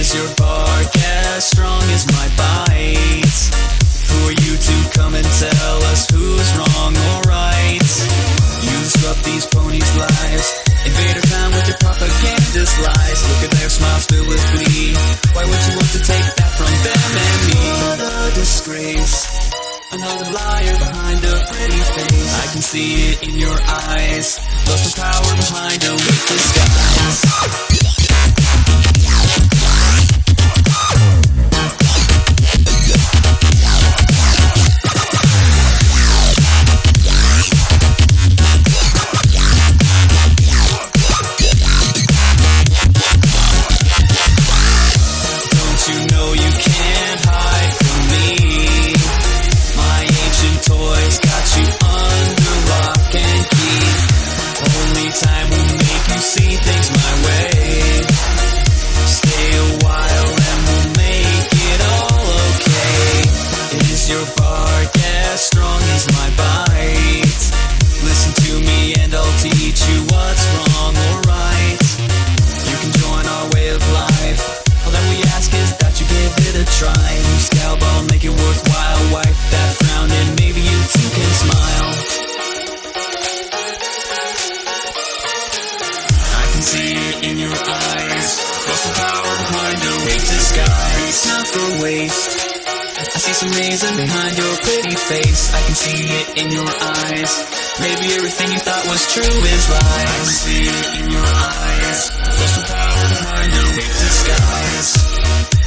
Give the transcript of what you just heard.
Is your bark as strong as my bite? Who are you to come and tell us who's wrong or right? You disrupt these ponies' lives, invade our town with your propagandist lies. Look at their smiles filled with glee. Why would you want to take that from them and me? What a disgrace, another liar behind a pretty face. I can see it in your eyes, lost the power behind a weak disguise. See it in your eyes, lost the power behind a weak disguise. Not for waste, I see some reason behind your pretty face. I can see it in your eyes, maybe everything you thought was true is lies. I can see it in your eyes, lost the power behind a weak disguise.